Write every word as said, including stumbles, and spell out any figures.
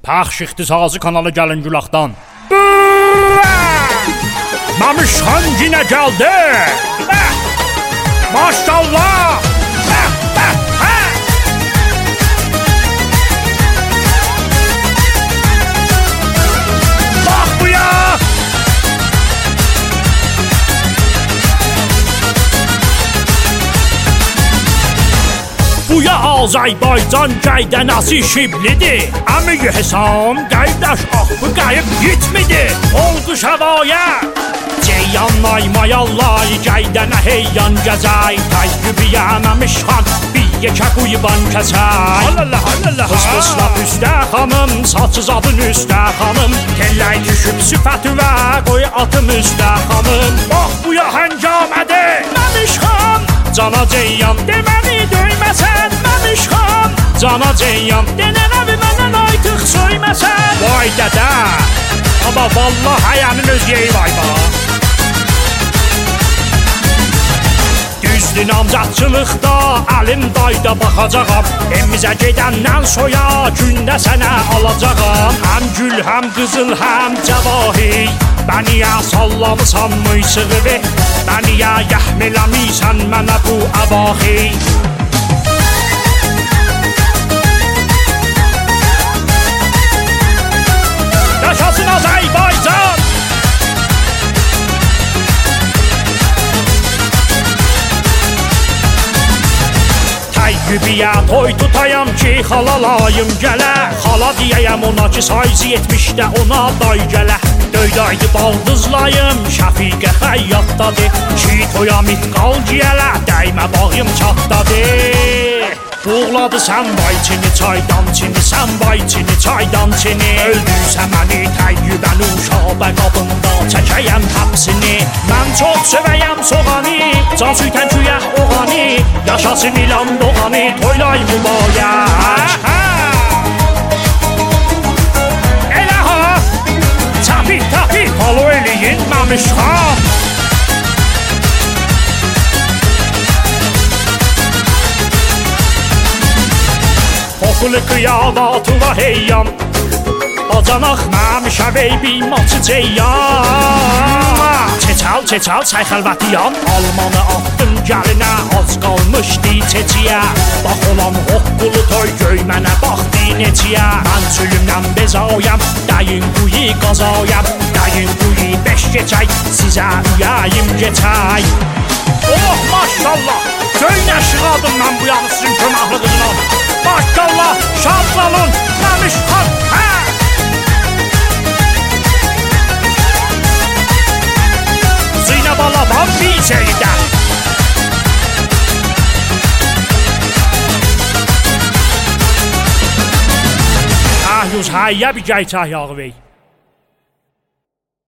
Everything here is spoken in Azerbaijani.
Pəxş ixtisası kanalı gəlin Gülaqdan. Mamişxan yenə gəldi. Maşallah. Bax bu ya. Bu ya Azərbaycan qaydənası şiblidir. Əmi Hüsam qaydaş axı qayıb gitmidi. Olquş havaya. Ceyyan maymayallay qaydənə heyyan gəzay. Təyyübiyə Mamişxan bir yekə quyuban kəsay. Allah Allah. Fısfıslap üstə xanım, saçı zadın üstə xanım. Telləy düşüb süfəti və qoy atım üstə xanım. Bax bu ya həngamədir. Mamişxan cana Ceyyan deməli döyməsən. Mamişxan cana Ceyyan denən əvi məndən artıq söyməsən. Vay dədə. Amma vallahi həyənin özgeyi vay ba. Düzdür namzatçılıqda əlim dayda baxacağam. Emizə gedəndən soya gündə sənə alacağam. Həm gül, həm qızıl, həm cəvahir. Bəniyə sallamısan mıysığı. Bəniyə yəhmiləmisən mənə bu əvaxir. Yaşasın Azərbaycan! Təyyübiyə toy tutayam ki, xalalayım gələ. Xala deyəyəm ona ki, sayzı yetmişdə ona day gələ. Döydaydı baldızlayım, Şəfiqə həyatdadır. Ki toya mitqal giyələ, dəymə bağım çatdadır. Buğladı sən bayçini, çaydan çini, sən bayçini, çaydan çini. Öldürsə məni təyyübən uşaqda qabında çəkəyəm həbsini. Mən çox sevəyəm soğanı, can sütən küyəh oğanı. Yaşasın İlan doğanı, toylay mübarək. Elə ha, çapik tapik halı eləyin Mamişxan. Okulu kıyavatı va heyyam. Bacanaq məmişə veybi maçı ceyyan. Çeçal çeçal çay xəlvətiyam. Almanı attım gəlinə, az qalmışdı çeçiyə. Bax olan oqqulu toy göy mənə baxdı neçiyə. Mən sülümdən bezayam, dəyin quyu qazayam. Dəyin quyu beş geçək, sizə ürəyim geçək. Oh maşallah, göy nəşiqadım mən bu yanı sizin köməkli qızın. Maşallah, şadlalın, Mamişxan, hə! Zeynəb Alaban bir şeydə. Ah, yüz hayyə bir gəy çah yağı vey.